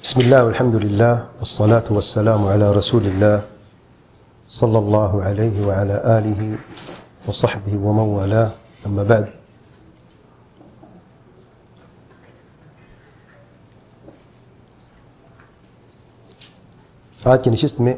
بسم الله والحمد لله والصلاة والسلام على رسول الله صلى الله عليه وعلى آله وصحبه ومن والاه. أما بعد، آج کی نشست میں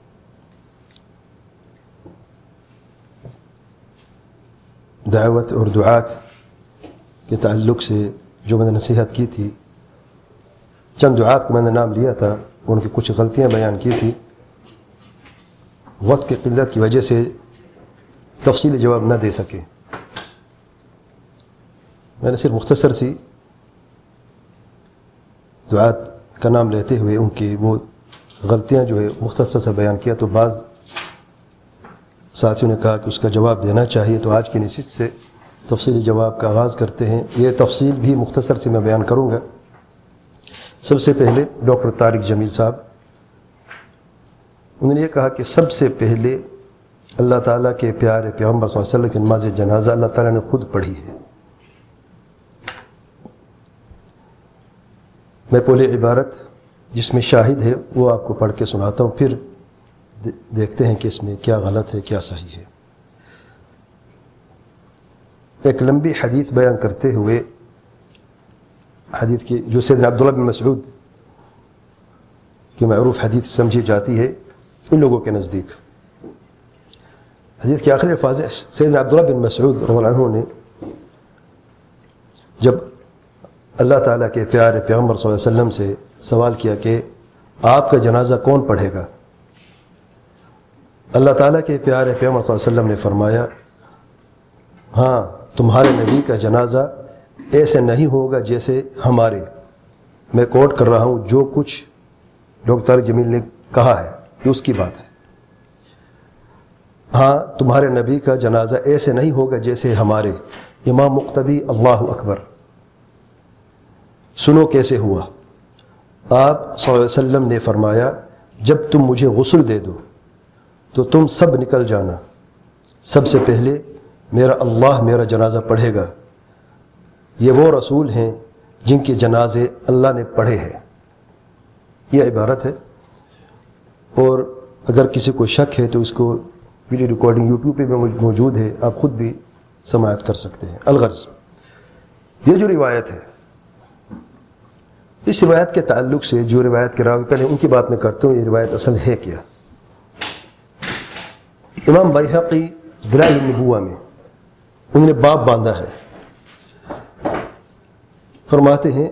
دعوت اور دعات کے تعلق سے جو میں نے نصیحت کی تھی، چند دعات کو میں نے نام لیا تھا، ان کی کچھ غلطیاں بیان کی تھی. وقت کی قلت کی وجہ سے تفصیلی جواب نہ دے سکے. میں نے صرف مختصر سی دعات کا نام لیتے ہوئے ان کی وہ غلطیاں جو ہے مختصر سے بیان کیا. تو بعض ساتھیوں نے کہا کہ اس کا جواب دینا چاہیے، تو آج کی نشست سے تفصیلی جواب کا آغاز کرتے ہیں. یہ تفصیل بھی مختصر سے میں بیان کروں گا. سب سے پہلے ڈاکٹر طارق جمیل صاحب، انہوں نے یہ کہا کہ سب سے پہلے اللہ تعالیٰ کے پیارے پیغمبر صلی اللہ علیہ وسلم کی نماز جنازہ اللہ تعالیٰ نے خود پڑھی ہے. میں پہلے عبارت جس میں شاہد ہے وہ آپ کو پڑھ کے سناتا ہوں، پھر دیکھتے ہیں کہ اس میں کیا غلط ہے کیا صحیح ہے. ایک لمبی حدیث بیان کرتے ہوئے، حدیث کی جو سیدنا عبداللہ بن مسعود کی معروف حدیث سمجھی جاتی ہے ان لوگوں کے نزدیک، حدیث کے آخری الفاظ سیدنا عبداللہ بن مسعود رضی اللہ عنہ نے جب اللہ تعالیٰ کے پیارے پیغمبر صلی اللہ علیہ وسلم سے سوال کیا کہ آپ کا جنازہ کون پڑھے گا، اللہ تعالیٰ کے پیارے پیغمبر صلی اللہ علیہ وسلم نے فرمایا، ہاں تمہارے نبی کا جنازہ ایسے نہیں ہوگا جیسے ہمارے. میں کوٹ کر رہا ہوں جو کچھ ڈاکٹر طارق جمیل نے کہا ہے یہ اس کی بات ہے. ہاں تمہارے نبی کا جنازہ ایسے نہیں ہوگا جیسے ہمارے. امام مقتدی اللہ اکبر. سنو کیسے ہوا. آپ صلی اللہ علیہ وسلم نے فرمایا، جب تم مجھے غسل دے دو تو تم سب نکل جانا، سب سے پہلے میرا اللہ میرا جنازہ پڑھے گا. یہ وہ رسول ہیں جن کے جنازے اللہ نے پڑھے ہیں. یہ عبارت ہے، اور اگر کسی کو شک ہے تو اس کو ویڈیو ریکارڈنگ یوٹیوب پہ موجود ہے، آپ خود بھی سماعت کر سکتے ہیں. الغرض یہ جو روایت ہے، اس روایت کے تعلق سے جو روایت کے راوی پہلے ان کی بات میں کرتا ہوں، یہ روایت اصل ہے کیا. امام بیہقی دلائل النبوہ میں انہوں نے باب باندھا ہے، فرماتے ہیں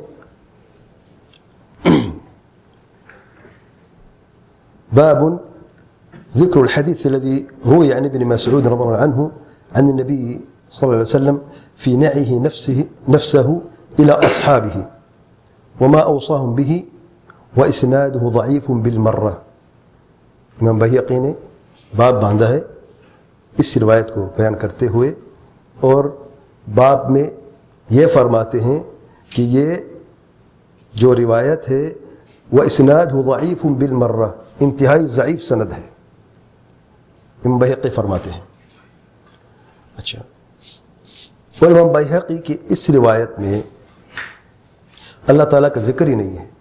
باب ذكر الحديث الذي روي عن ابن مسعود رضي الله عنه عن النبي صلى الله عليه وسلم في نعيه نفسه إلى أصحابه وما أوصاهم به وإسناده ضعيف بالمرة. امام بیہقی نے باب باندھا ہے اس روایت کو بیان کرتے ہوئے، اور باب میں یہ فرماتے ہیں کہ یہ جو روایت ہے وہ اسناد ضعیف بالمرہ، انتہائی ضعیف سند ہے. امام بیہقی فرماتے ہیں. اچھا، اور امام بیہقی کی اس روایت میں اللہ تعالیٰ کا ذکر ہی نہیں ہے.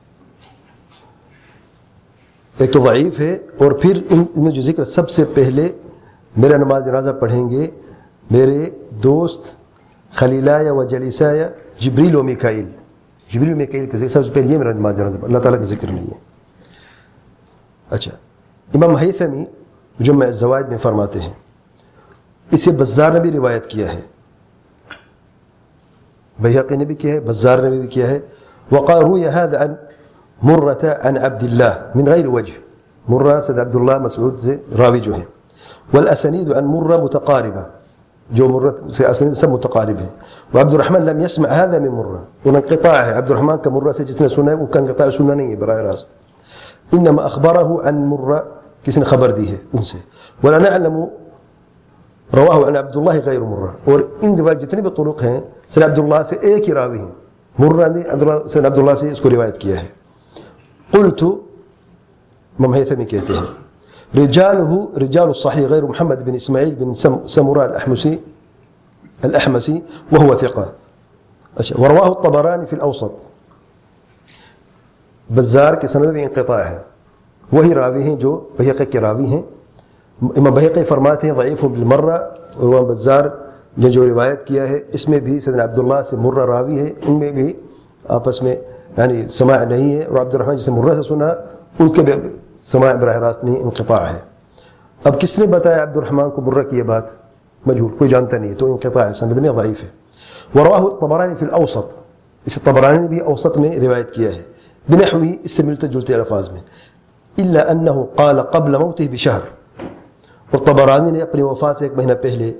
ایک تو ضعیف ہے، اور پھر ان میں جو ذکر سب سے پہلے میرا نماز جنازہ پڑھیں گے میرے دوست خلیلایہ و جلیسایہ جبریل و میکائیل. جبریل و میکائیل کا ذکر سب سے پہلے یہ میرا نماز جنازہ، اللہ تعالیٰ کا ذکر نہیں ہے. اچھا، امام حیثمی جمع الزوائد میں فرماتے ہیں، اسے بزار نے بھی روایت کیا ہے، بیہقی نے بھی کیا ہے، بزار نے بھی کیا ہے. وقال روی هذا عن مرۃ عن عبد الله من غیر وجہ. مرہ سے عبداللہ مسعود سے راوی جو ہیں. والاسانید عن مرہ متقاربہ، جو مرہ سے اسانید سب متقارب ہیں. وعبد الرحمن لم يسمع هذا من مرہ، ان انقطاع ہے. عبد الرحمن کا مرہ سے جس نے سنا ہے وہ کا انقطاع سنا نہیں ہے براہ راست. انما اخبره عن مرہ، کسی نے خبر دی ہے ان سے. ولا نعلم رواہ عن عبداللہ غیر مرہ، اور ان روایت جتنے بھی طرق ہیں سر عبداللہ سے ایک ہی راوی ہیں. مرہ نے عبداللہ سے اس کو روایت کیا ہے. قلت، امام حیثمی کہتے ہیں، رجاله رجال الصحيح غير محمد بن إسماعيل بن سمراء الأحمسي وهو ثقة. ورواه الطبراني في الأوسط. بزار کے سند میں بھی انقطاع ہے، وہی راوی ہیں جو بحقی کے راوی ہیں. امام بحقی فرماتے ہیں ضعیف بالمرہ، اور امام بزار نے جو روایت کیا ہے اس میں بھی سیدنا عبداللہ سے مرہ راوی ہے، ان میں بھی آپس میں یعنی سماع نہیں ہے، اور عبد الرحمن جسے مرہ سے سنا ان کے بھی سماع براہ راست نہیں، انقطاع ہے. اب کس نے بتایا عبد الرحمن کو مرہ کی یہ بات؟ مجہول، کوئی جانتا نہیں، تو انقطاع ہے، سند میں ضعیف ہے. ورواہ الطبرانی فی الاوسط، اس طبرانی نے بھی اوسط میں روایت کیا ہے بنحوی، اس سے ملتے جلتے الفاظ میں. الا انه قال قبل موته بشهر، اور طبرانی نے اپنی وفات سے ایک مہینہ پہلے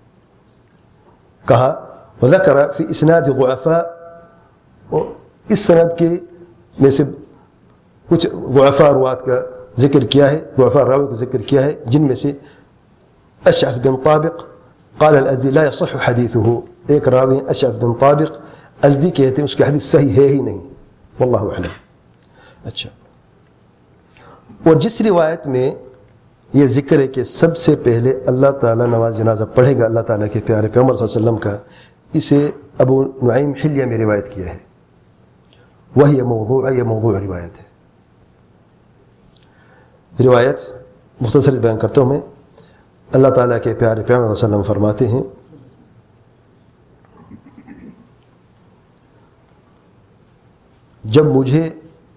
کہا. وذکر فی اسناد ضعفاء، اور اس سند کے میں سے کچھ ضعفاء روات کا ذکر کیا ہے، ضعفاء راوی کا ذکر کیا ہے، جن میں سے اشعث بن طابق قال الازدی لا يصح حدیثه، ایک راوی اشعث بن طابق ازدی کہتے ہیں اس کی حدیث صحیح ہے ہی نہیں، واللہ اعلم. اچھا، اور جس روایت میں یہ ذکر ہے کہ سب سے پہلے اللہ تعالیٰ نماز جنازہ پڑھے گا اللہ تعالیٰ کے پیارے پیغمبر صلی اللہ علیہ وسلم کا، اسے ابو نعیم حلیہ میں روایت کیا ہے، وہی موضوع ہے، یہ موضوع روایت ہے. روایت مختصر بیان کرتا ہوں میں. اللہ تعالیٰ کے پیارے پیغمبر صلی اللہ علیہ وسلم فرماتے ہیں جب مجھے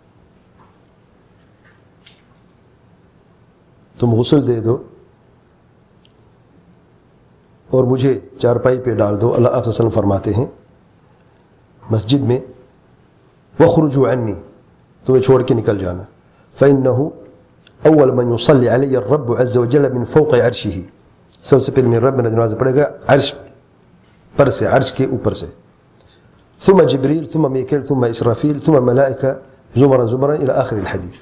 تم غسل دے دو اور مجھے چارپائی پہ ڈال دو، اللہ آپ صلی اللہ علیہ وسلم فرماتے ہیں مسجد میں وَخْرُجُوا عَنِّي، تمہیں چھوڑ کے نکل جانا. فَإِنَّهُ اول من يصلي علی الرب عز وجل من فوق عرشه، سب سے پہلے میرے رب میرا جنازہ پڑھے گا عرش پر سے، عرش کے اوپر سے. ثم جبریل ثم میکل ثم اسرافیل ثم ملائکہ زمرا زمرا الى آخر الحدیث.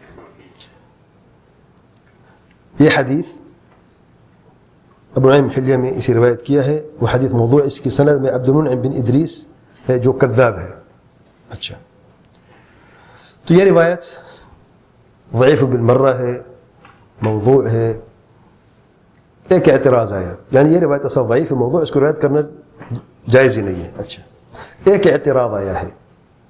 یہ حدیث ابو نعیم حلیہ میں اسی روایت کیا ہے، وہ حدیث موضوع، اس کی سند میں عبد المنعم بن ادریس ہے جو کذاب ہے. اچھا، تو یہ روایت ضعیف بالمرہ ہے، موضوع ہے. ایک اعتراض آیا، یعنی یہ روایت اصل ضعیف موضوع، اس کو روایت کرنا جائز ہی نہیں ہے. اچھا، ایک اعتراض آیا ہے،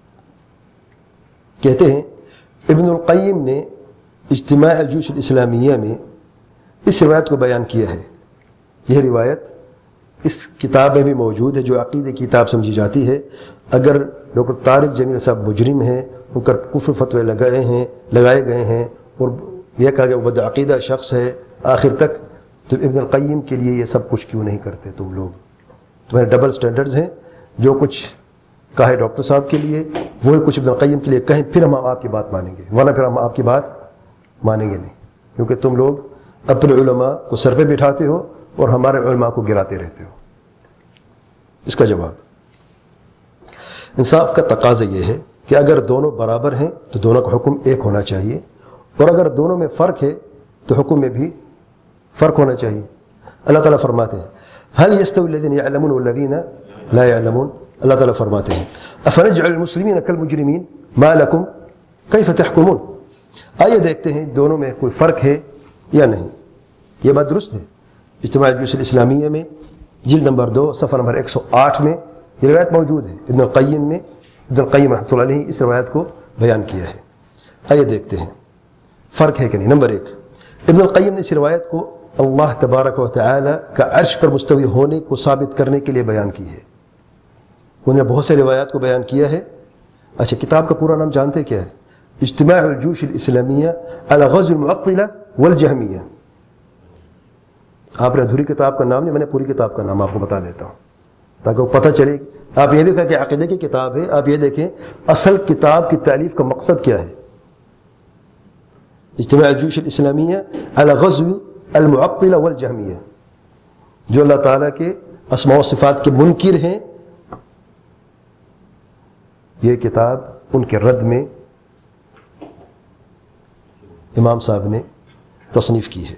کہتے ہیں ابن القیم نے اجتماع الجیوش الاسلامیہ میں اس روایت کو بیان کیا ہے. یہ روایت اس کتاب میں بھی موجود ہے جو عقیدہ کی کتاب سمجھی جاتی ہے. اگر ڈاکٹر طارق جمیل صاحب مجرم ہیں، ان پر کفر فتوے لگائے گئے ہیں اور یہ کہا کہ وہ بد عقیدہ شخص ہے آخر تک، تو ابن القیم کے لیے یہ سب کچھ کیوں نہیں کرتے تم لوگ؟ تمہارے ڈبل سٹینڈرڈز ہیں، جو کچھ کہا ہے ڈاکٹر صاحب کے لیے وہی کچھ ابن القیم کے لیے کہیں، پھر ہم آپ کی بات مانیں گے، ورنہ پھر ہم آپ کی بات مانیں گے نہیں، کیونکہ تم لوگ اپنے علماء کو سر پہ بٹھاتے ہو اور ہمارے علماء کو گراتے رہتے ہو. اس کا جواب، انصاف کا تقاضا یہ ہے کہ اگر دونوں برابر ہیں تو دونوں کا حکم ایک ہونا چاہیے، اور اگر دونوں میں فرق ہے تو حکم میں بھی فرق ہونا چاہیے. اللہ تعالیٰ فرماتے ہیں هل يستوي الذين يعلمون والذين لا يعلمون، اللہ تعالیٰ فرماتے ہیں افنجعل المسلمین كالمجرمین ما لكم كيف تحكمون، آئیے دیکھتے ہیں دونوں میں کوئی فرق ہے یا نہیں. یہ بات درست ہے. اجتماع الجیوش الاسلامیہ میں جلد نمبر 2 صفحہ نمبر 108 میں یہ روایت موجود ہے. ابن القیم میں، ابن القیم رحمۃ اللہ علیہ اس روایت کو بیان کیا ہے. آئیے دیکھتے ہیں فرق ہے کہ نہیں. نمبر 1، ابن القیم نے اس روایت کو اللہ تبارک و تعالی کا عرش پر مستوی ہونے کو ثابت کرنے کے لیے بیان کی ہے. انہوں نے بہت سے روایات کو بیان کیا ہے. اچھا، کتاب کا پورا نام جانتے کیا ہے؟ اجتماع الجیوش الاسلامیہ علی غزو المعطلہ والجہمیہ. آپ نے ادھوری کتاب کا نام نہیں، میں نے پوری کتاب کا نام آپ کو بتا دیتا ہوں تاکہ وہ پتہ چلے. آپ یہ بھی کہا کہ عقیدے کی کتاب ہے، آپ یہ دیکھیں اصل کتاب کی تالیف کا مقصد کیا ہے. اجتماع الجیوش الاسلامیہ علی غزو المعطلہ والجہمیہ، جو اللہ تعالیٰ کے اسماء و صفات کے منکر ہیں، یہ کتاب ان کے رد میں امام صاحب نے تصنیف کی ہے.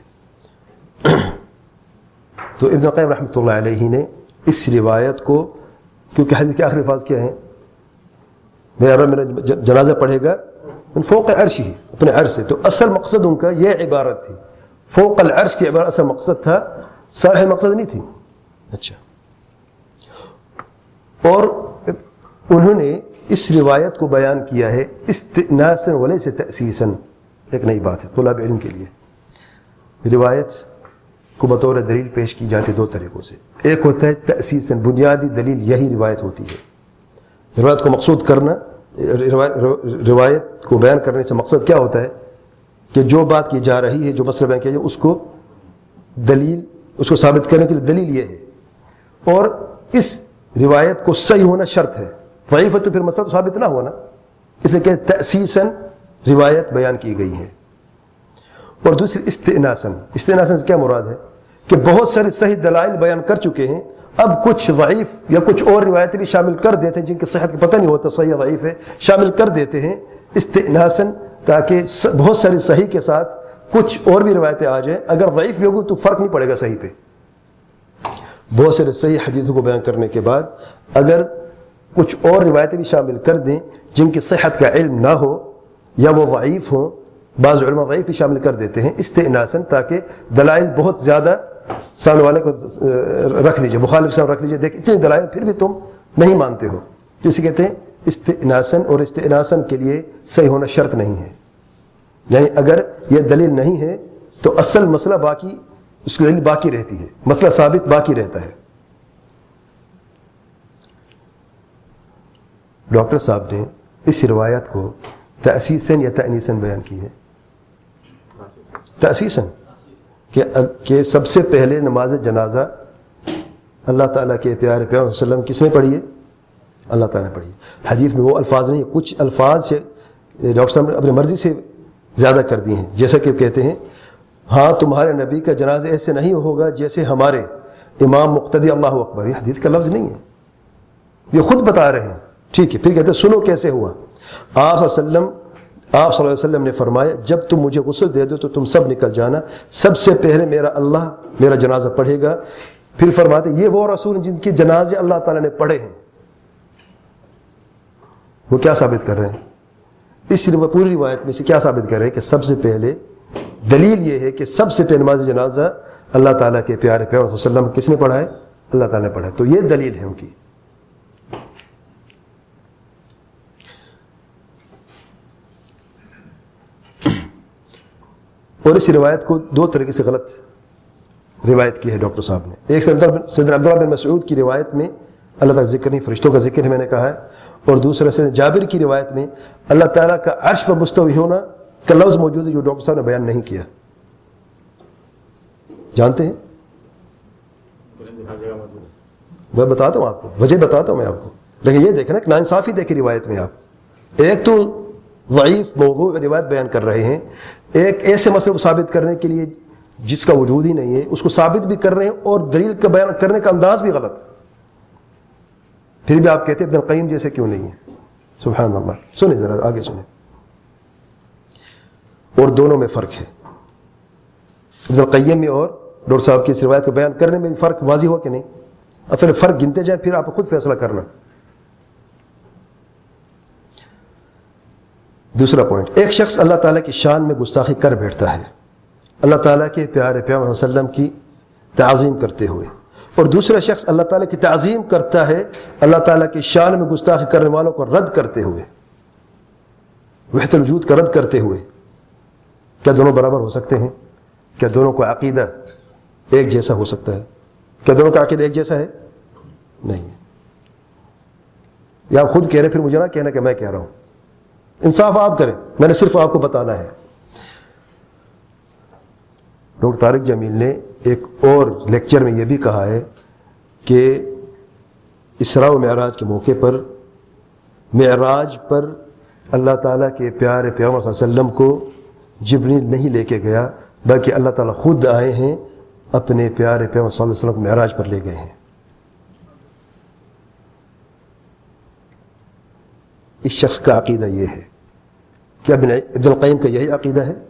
تو ابن القیم رحمۃ اللہ علیہ نے اس روایت کو، کیونکہ حدیث کے آخری الفاظ کیا ہیں؟ میرا رب میرا جنازہ پڑھے گا من فوق عرش ہی، اپنے عرش سے، تو اصل مقصد ان کا یہ عبارت تھی. فوق العرش کی عبارت اصل مقصد تھا، صالح مقصد نہیں تھی. اچھا، اور انہوں نے اس روایت کو بیان کیا ہے استئناساً ولیس تأسیساً. ایک نئی بات ہے طلاب علم کے لیے. روایت کو بطور دلیل پیش کی جاتی دو طریقوں سے. ایک ہوتا ہے تأسیساً، بنیادی دلیل یہی روایت ہوتی ہے. روایت کو مقصود کرنا، روایت کو بیان کرنے سے مقصد کیا ہوتا ہے کہ جو بات کی جا رہی ہے، جو مسئلہ بیان کیا جائے، اس کو ثابت کرنے کے لیے دلیل یہ ہے. اور اس روایت کو صحیح ہونا شرط ہے. ضعیف ہے تو پھر مسئلہ تو ثابت نہ ہونا، اس لیے کہ تأسیساً روایت بیان کی گئی ہے. اور دوسری استئناساً. استئناساً سے کیا مراد ہے کہ بہت سارے صحیح دلائل بیان کر چکے ہیں، اب کچھ ضعیف یا کچھ اور روایتیں بھی شامل کر دیتے ہیں جن کی صحت کا پتہ نہیں ہوتا صحیح یا ضعیف ہے، شامل کر دیتے ہیں استئناساً، تاکہ بہت ساری صحیح کے ساتھ کچھ اور بھی روایتیں آ جائیں. اگر ضعیف بھی ہوگی تو فرق نہیں پڑے گا صحیح پہ. بہت سارے صحیح حدیثوں کو بیان کرنے کے بعد اگر کچھ اور روایتیں بھی شامل کر دیں جن کی صحت کا علم نہ ہو یا وہ ضعیف ہوں، بعض علماء ضعیف بھی شامل کر دیتے ہیں استئناساً، تاکہ دلائل بہت زیادہ سامنے والے کو رکھ دیجئے، مخالف صاحب رکھ دیجئے، دیکھ اتنے دلائل پھر بھی تم نہیں مانتے ہو. جسے کہتے ہیں استئناساً. اور استئناساً کے لیے صحیح ہونا شرط نہیں ہے، یعنی اگر یہ دلیل نہیں ہے تو اصل مسئلہ باقی، اس کی دلیل باقی رہتی ہے، مسئلہ ثابت باقی رہتا ہے. ڈاکٹر صاحب نے اس روایت کو تأسیساً یا تأنیساً بیان کی ہے. تأسیساً کہ سب سے پہلے نماز جنازہ اللہ تعالیٰ کے پیارے پیغمبر صلی اللہ علیہ وسلم کس نے پڑھی ہے؟ اللہ تعالیٰ نے پڑھی ہے. حدیث میں وہ الفاظ نہیں، کچھ الفاظ سے ڈاکٹر صاحب نے اپنی مرضی سے زیادہ کر دی ہیں، جیسا کہ کہتے ہیں ہاں تمہارے نبی کا جنازہ ایسے نہیں ہوگا جیسے ہمارے امام مقتدی اللہ اکبر. یہ حدیث کا لفظ نہیں ہے، یہ خود بتا رہے ہیں. ٹھیک ہے، پھر کہتے ہیں سنو کیسے ہوا. آپ صلی اللہ علیہ وسلم نے فرمایا جب تم مجھے غسل دے دو تو تم سب نکل جانا، سب سے پہلے اللہ میرا جنازہ پڑھے گا. پھر فرماتے یہ وہ رسول جن کے جنازے اللہ تعالیٰ نے پڑھے ہیں. وہ کیا ثابت کر رہے ہیں؟ اس پوری روایت میں سے کیا ثابت کر رہے ہیں کہ سب سے پہلے دلیل یہ ہے کہ سب سے پہلے نماز جنازہ اللہ تعالیٰ کے پیارے پیغمبر صلی اللہ علیہ وسلم کس نے پڑھا ہے؟ اللہ تعالیٰ نے پڑھا ہے. تو یہ دلیل ہے ان کی. اور اس روایت کو دو طریقے سے غلط روایت کی ہے ڈاکٹر صاحب نے. ایک سیدنا عبداللہ بن مسعود کی روایت میں اللہ تعالیٰ کا ذکر نہیں، فرشتوں کا ذکر ہے میں نے کہا ہے. اور دوسرا سیدنا جابر کی روایت میں اللہ تعالیٰ کا عرش پر مستوی ہونا کا لفظ موجود ہے جو ڈاکٹر صاحب نے بیان نہیں کیا. جانتے ہیں؟ میں بتاتا ہوں آپ کو، وجہ بتاتا ہوں میں آپ کو. لیکن یہ دیکھیں نا کہ ناانصافی دیکھیں روایت میں. آپ ایک تو ضعیف موضوع روایت بیان کر رہے ہیں، ایک ایسے مسئلے کو ثابت کرنے کے لیے جس کا وجود ہی نہیں ہے اس کو ثابت بھی کر رہے ہیں، اور دلیل کا بیان کرنے کا انداز بھی غلط. پھر بھی آپ کہتے ہیں ابن القیم جیسے کیوں نہیں ہے. سبحان اللہ. سنیں ذرا آگے سنیں. اور دونوں میں فرق ہے، ابن القیم میں اور ڈاکٹر صاحب کی اس روایت کو بیان کرنے میں بھی فرق واضح ہوا کہ نہیں؟ اب پھر فرق گنتے جائیں، پھر آپ خود فیصلہ کرنا. دوسرا پوائنٹ، ایک شخص اللہ تعالیٰ کی شان میں گستاخی کر بیٹھتا ہے اللہ تعالیٰ کے پیارے پیغمبر صلی اللہ علیہ وسلم کی تعظیم کرتے ہوئے، اور دوسرا شخص اللہ تعالیٰ کی تعظیم کرتا ہے اللہ تعالیٰ کی شان میں گستاخی کرنے والوں کو رد کرتے ہوئے، وحدت الوجود کا رد کرتے ہوئے. کیا دونوں برابر ہو سکتے ہیں؟ کیا دونوں کا عقیدہ ایک جیسا ہو سکتا ہے؟ کیا دونوں کا عقیدہ ایک جیسا ہے؟ نہیں ہے. یا آپ خود کہہ رہے ہیں، پھر مجھے نہ کہنا کہ میں کہہ رہا ہوں. انصاف آپ کریں، میں نے صرف آپ کو بتانا ہے. ڈاکٹر طارق جمیل نے ایک اور لیکچر میں یہ بھی کہا ہے کہ اسراء و معراج کے موقع پر معراج پر اللہ تعالیٰ کے پیارے پیغمبر صلی اللہ علیہ وسلم کو جبریل نہیں لے کے گیا، بلکہ اللہ تعالیٰ خود آئے ہیں، اپنے پیارے پیغمبر صلی اللہ علیہ وسلم کو معراج پر لے گئے ہیں. اس شخص کا عقیدہ یہ ہے. کیا ابن القیم کا یہی عقیدہ ہے؟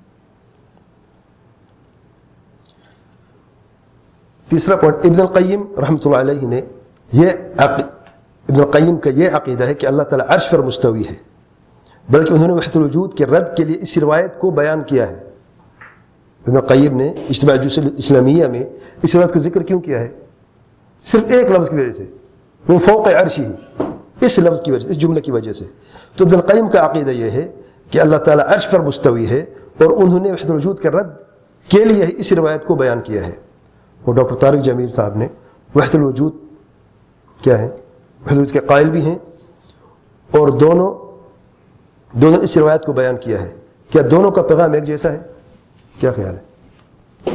تیسرا پوائنٹ، ابن القیم رحمۃ اللہ علیہ نے ابن القیم کا یہ عقیدہ ہے کہ اللہ تعالیٰ عرش پر مستوی ہے، بلکہ انہوں نے وحدت الوجود کے رد کے لیے اس روایت کو بیان کیا ہے. ابن القیم نے اجتماع اسلامیہ میں اس روایت کو ذکر کیوں کیا ہے؟ صرف ایک لفظ کی وجہ سے، وہ فوق عرشی، اس لفظ کی وجہ سے، اس جملے کی وجہ سے. تو ابن القیم کا عقیدہ یہ ہے کہ اللہ تعالیٰ عرش پر مستوی ہے، اور انہوں نے وحدت الوجود کے رد کے لیے اس روایت کو بیان کیا ہے. اور ڈاکٹر طارق جمیل صاحب نے وحدت الوجود کیا ہے، وحدت الوجود کے قائل بھی ہیں، اور دونوں اس روایت کو بیان کیا ہے. کیا دونوں کا پیغام ایک جیسا ہے؟ کیا خیال ہے؟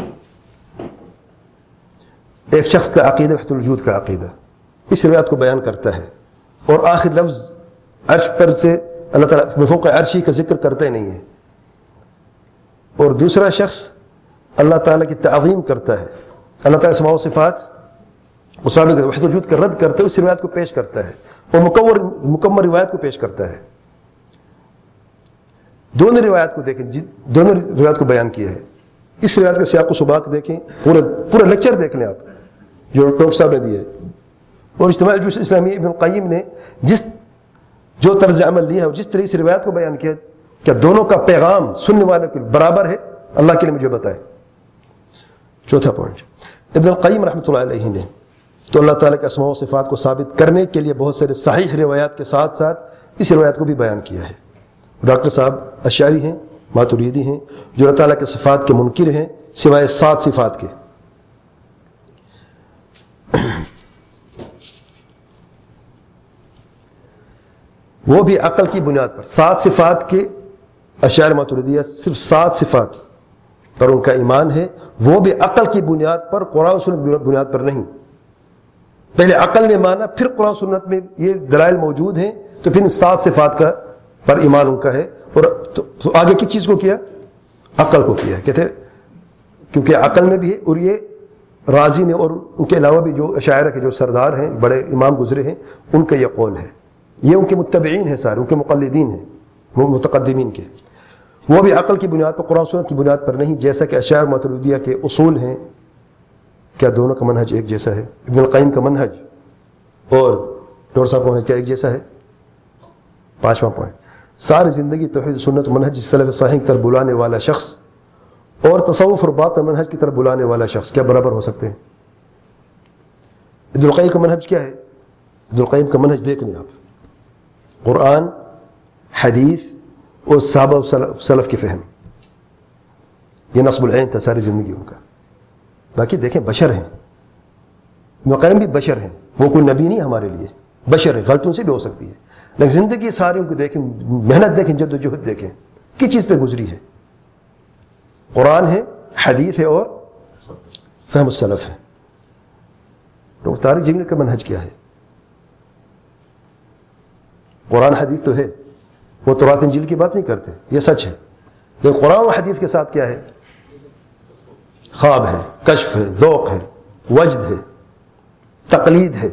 ایک شخص کا عقیدہ وحدت الوجود کا عقیدہ اس روایت کو بیان کرتا ہے، اور آخر لفظ عرش پر سے اللہ تعالیٰ بفوق عرشی کا ذکر کرتا ہی نہیں ہے. اور دوسرا شخص اللہ تعالیٰ کی تعظیم کرتا ہے، اللہ تعالیٰ اسماء و صفات مصابق وحدت الوجود کا رد کرتا ہے، اس روایت کو پیش کرتا ہے اور مکمل روایت کو پیش کرتا ہے. دونوں روایت کو دیکھیں، دونوں روایت کو بیان کیا ہے. اس روایت کا سیاق و سباق دیکھیں، پورا لیکچر دیکھ لیں آپ جو ڈاکٹر صاحب نے دیا ہے. اور اجتماع الجیوش الاسلامی ابن القیم نے جو طرز عمل لیا ہے اور جس طرح اس روایت کو بیان کیا، کیا دونوں کا پیغام سننے والوں کے برابر ہے؟ اللہ کے لیے مجھے بتائے. چوتھا پوائنٹ، ابن القیم رحمۃ اللہ علیہ نے تو اللہ تعالیٰ کے اسماء و صفات کو ثابت کرنے کے لیے بہت سارے صحیح روایات کے ساتھ ساتھ اس روایت کو بھی بیان کیا ہے. ڈاکٹر صاحب اشعری ہیں، ماتریدی ہیں، جو اللہ تعالیٰ کے صفات کے منکر ہیں سوائے 7 صفات کے. وہ بھی عقل کی بنیاد پر. 7 صفات کے اشعار ماتریدیہ صرف 7 صفات پر ان کا ایمان ہے، وہ بھی عقل کی بنیاد پر، قرآن و سنت بنیاد پر نہیں. پہلے عقل نے مانا، پھر قرآن و سنت میں یہ دلائل موجود ہیں، تو پھر 7 صفات کا پر ایمان ان کا ہے. اور تو آگے کس چیز کو کیا؟ عقل کو کیا. کہتے کیونکہ عقل میں بھی ہے. اور یہ رازی نے اور ان کے علاوہ بھی جو اشاعرہ کے جو سردار ہیں، بڑے امام گزرے ہیں، ان کا یہ قول ہے. یہ ان کے متبعین ہیں، سارے ان کے مقلدین ہیں متقدمین کے. وہ بھی عقل کی بنیاد پر، قرآن سنت کی بنیاد پر نہیں، جیسا کہ اشاعرہ ماتریدیہ کے اصول ہیں. کیا دونوں کا منہج ایک جیسا ہے؟ ابن القیم کا منہج اور ڈاکٹر صاحب کا منہج کیا ایک جیسا ہے؟ 5واں پوائنٹ، ساری زندگی توحید سنت منہج سلف صالحین کی طرف بلانے والا شخص اور تصوف اور باطن منہج کی طرف بلانے والا شخص کیا برابر ہو سکتے ہیں؟ ابن القیم کا منہج کیا ہے؟ ابن القیم کا منہج دیکھ لیں آپ، قرآن، حدیث اور صحابہ و سلف کی فہم. یہ نصب العین تھا ساری زندگی ان کا. باقی دیکھیں بشر ہیں، ابن القیم بھی بشر ہیں، وہ کوئی نبی نہیں ہمارے لیے، بشر ہیں، غلطیوں سے بھی ہو سکتی ہے، لیکن زندگی ساری ان کو دیکھیں، محنت دیکھیں، جد و جہد دیکھیں، کس چیز پہ گزری ہے؟ قرآن ہے، حدیث ہے اور فہم السلف ہے. ڈاکٹر طارق جمیل کا منہج کیا ہے؟ قرآن حدیث تو ہے، وہ تورات انجیل کی بات نہیں کرتے، یہ سچ ہے، لیکن قرآن و حدیث کے ساتھ کیا ہے؟ خواب ہے، کشف ہے، ذوق ہے، وجد ہے، تقلید ہے.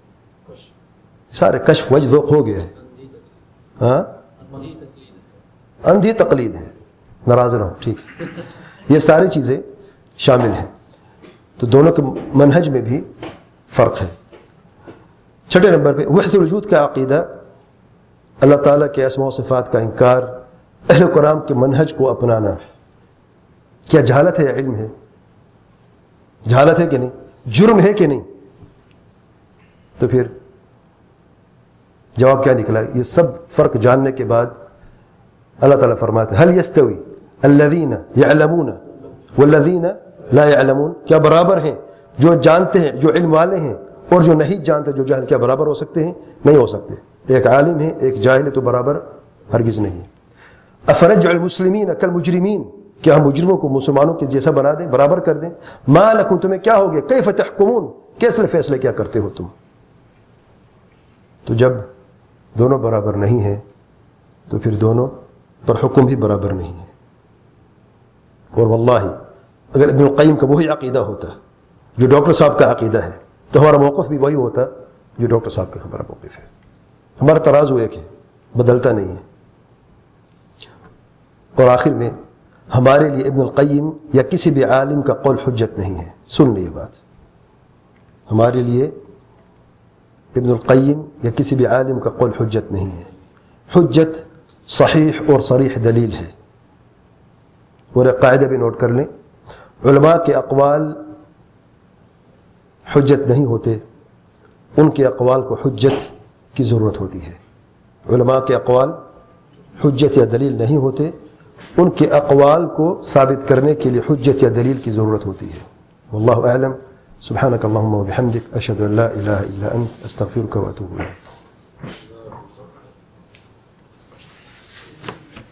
سارے کشف وجد ذوق ہو گیا ہے. ہاں، اندھی تقلید ہے، ناراض رہو، ٹھیک ہے، یہ ساری چیزیں شامل ہیں. تو دونوں کے منہج میں بھی فرق ہے. 6 نمبر پہ وحدت الوجود کا عقیدہ، اللہ تعالیٰ کے اسماء و صفات کا انکار، اہل کرام کے منہج کو اپنانا. کیا جہالت ہے یا علم ہے؟ جہالت ہے کہ نہیں؟ جرم ہے کہ نہیں؟ تو پھر جواب کیا نکلا؟ یہ سب فرق جاننے کے بعد اللہ تعالیٰ فرماتے ہیں هل يستوي الذين يعلمون والذين لا يعلمون، کیا برابر ہیں جو جانتے ہیں، جو علم والے ہیں، اور جو نہیں جانتے، جو جاہل، کیا برابر ہو سکتے ہیں؟ نہیں ہو سکتے. ایک عالم ہے، ایک جاہل ہے، تو برابر ہرگز نہیں ہے. افنجعل المسلمین کالمجرمین، کیا ہم مجرموں کو مسلمانوں کے جیسا بنا دیں، برابر کر دیں؟ ما لکم، تمہیں کیا ہو گیا؟ کیف تحکمون، کیسے فیصلے کیا کرتے ہو تم؟ تو جب دونوں برابر نہیں ہیں تو پھر دونوں پر حکم بھی برابر نہیں ہے. اور واللہ اگر ابن القیم کا وہی عقیدہ ہوتا جو ڈاکٹر صاحب کا عقیدہ ہے تو ہمارا موقف بھی وہی ہوتا جو ڈاکٹر صاحب کا ہمارا موقف ہے. ہمارا ترازو ایک ہے، بدلتا نہیں ہے. اور آخر میں ہمارے لیے ابن القیم یا کسی بھی عالم کا قول حجت نہیں ہے. سن لیے بات، ہمارے لیے ابن القیم یا کسی بھی عالم کا قول حجت نہیں ہے. حجت صحیح اور صریح دلیل ہے. اور ایک قاعدہ بھی نوٹ کر لیں، علماء کے اقوال حجت نہیں ہوتے، ان کے اقوال کو حجت کی ضرورت ہوتی ہے. علماء کے اقوال حجت یا دلیل نہیں ہوتے، ان کے اقوال کو ثابت کرنے کے لیے حجت یا دلیل کی ضرورت ہوتی ہے. واللہ اعلم. سبحانک اللہم و بحمدک، اشہد ان لا الہ الا انت، استغفرک و اتوب الیک.